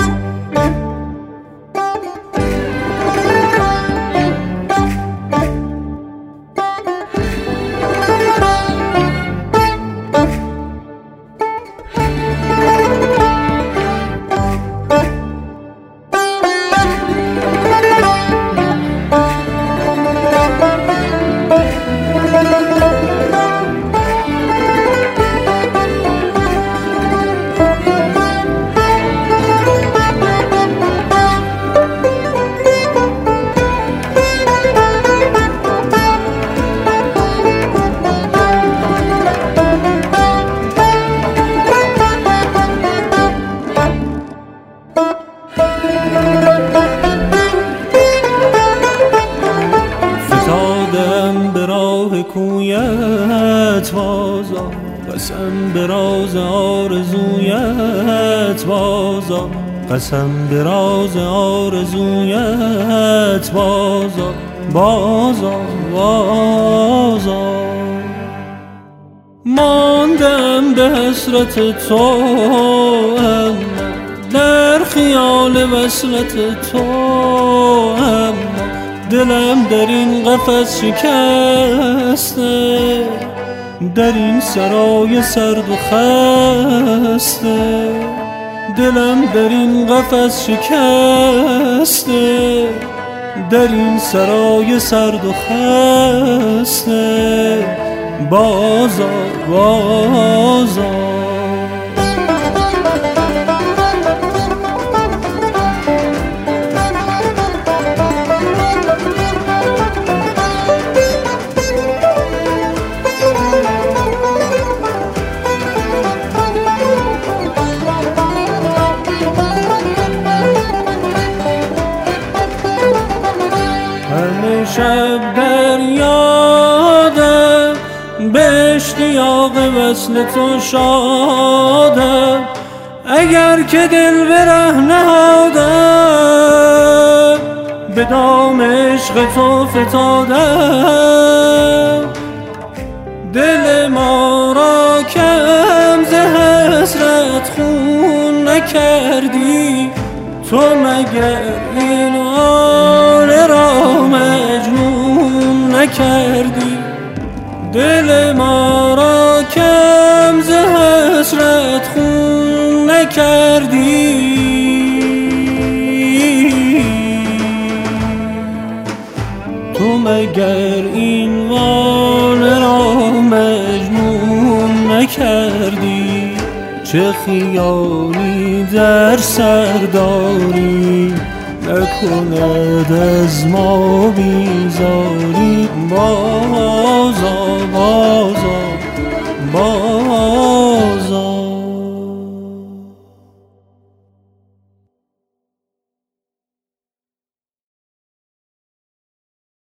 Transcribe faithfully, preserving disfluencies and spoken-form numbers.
کویت بازا، قسم به راز آرزویت بازا، قسم به راز آرزویت بازا، بازا بازا. ماندم به حسرت تو اما در خیال وصلت تو، اما دلم در این قفس شکسته، در این سرای سرد و خسته. دلم در این قفس شکسته، در این سرای سرد و خسته. بازا بازا. شب در یادم، به اشتیاق وصل تو شادم. اگر که دل به ره نهادم، به دام عشق تو فتادم. دل ما را کم ز حسرت خون نکردی، تو مگر این آن را مجنون نکردی. دل ما را کم ز حسرت خون نکردی. تو مگر این وان را مجنون نکردی. چه خیالی در سر داری، نکند از ما بیزاری. بازا بازا بازا.